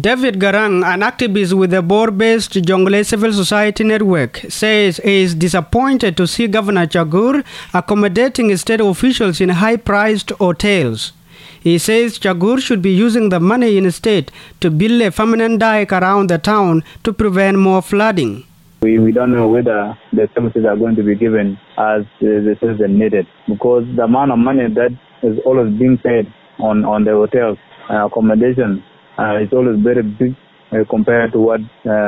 David Garang, an activist with the Bor-based Jonglei Civil Society Network, says he is disappointed to see Governor Chagur accommodating state officials in high-priced hotels. He says Chagur should be using the money instead to build a permanent dike around the town to prevent more flooding. We don't know whether the services are going to be given as the citizen needed, because the amount of money that is always being paid on the hotels accommodation is always very big compared to what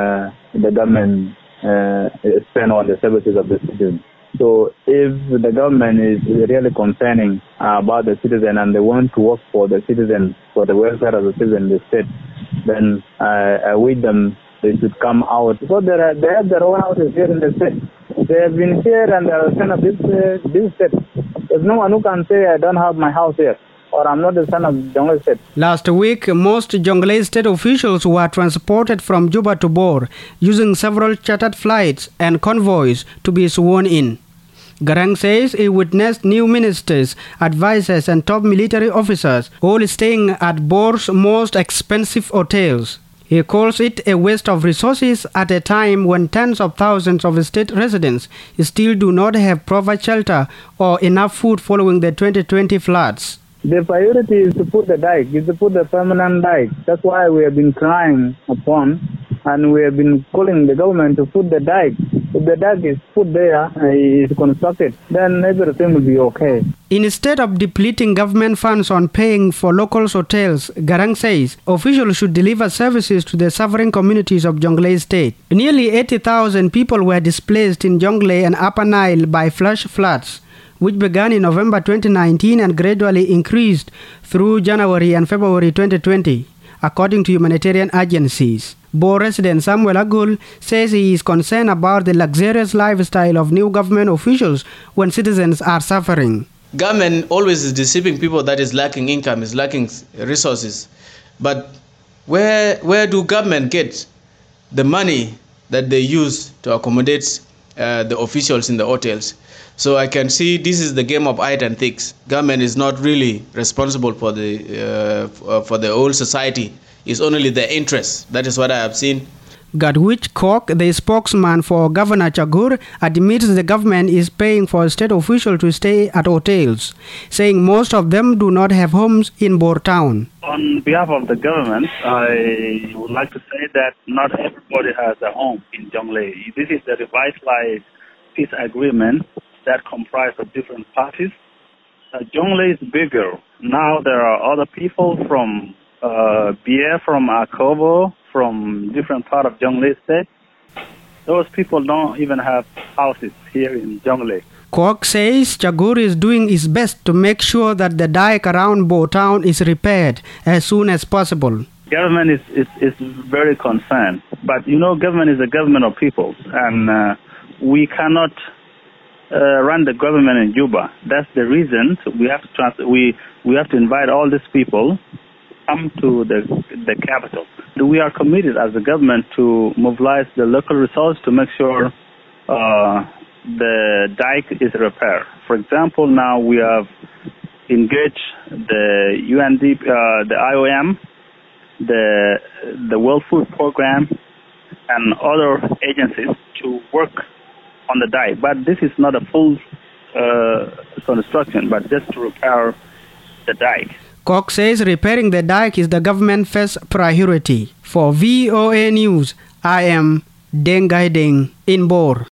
the government spend on the services of the citizens. So if the government is really concerning about the citizen and they want to work for the citizen, for the welfare of the citizen in the state, then I wish them they should come out, because they have their own houses here in the state. They have been here and they are son of this state. There's no one who can say I don't have my house here, or I'm not the son of Jonglei State. Last week, most Jonglei State officials were transported from Juba to Bor using several chartered flights and convoys to be sworn in. Garang says he witnessed new ministers, advisors and top military officers all staying at Bor's most expensive hotels. He calls it a waste of resources at a time when tens of thousands of state residents still do not have proper shelter or enough food following the 2020 floods. The priority is to put the dike, is to put the permanent dike. That's why we have been crying upon, and we have been calling the government to put the dike. If the dike is put there, is constructed, then everything will be okay. Instead of depleting government funds on paying for local hotels, Garang says officials should deliver services to the suffering communities of Jonglei State. Nearly 80,000 people were displaced in Jonglei and Upper Nile by flash floods, which began in November 2019 and gradually increased through January and February 2020, according to humanitarian agencies. Bor resident Samuel Agul says he is concerned about the luxurious lifestyle of new government officials when citizens are suffering. Government always is deceiving people that is lacking income, is lacking resources. But where do government get the money that they use to accommodate the officials in the hotels? So I can see this is the game of hide and seek. Government is not really responsible for the whole society. It's only the interest. That is what I have seen. Gadwich Kok, the spokesman for Governor Chagur, admits the government is paying for state officials to stay at hotels, saying most of them do not have homes in Bor town. On behalf of the government, I would like to say that not everybody has a home in Jonglei. This is the revitalized peace agreement that comprises of different parties. Jonglei is bigger. Now there are other people from Bier, from Akobo, from different part of Jonglei State. Those people don't even have houses here in Jonglei. Kwok says Chagur is doing his best to make sure that the dike around Bo town is repaired as soon as possible. Government is very concerned, but you know, government is a government of people, and we cannot run the government in Juba. That's the reason we have to we have to invite all these people come to the capital. We are committed as a government to mobilize the local resources to make sure the dike is repaired. For example, now we have engaged the UNDP, the IOM, the World Food Program, and other agencies to work on the dike. But this is not a full construction, but just to repair the dike. Kok says repairing the dike is the government's first priority. For VOA News, I am Deng Gai Deng in Bor.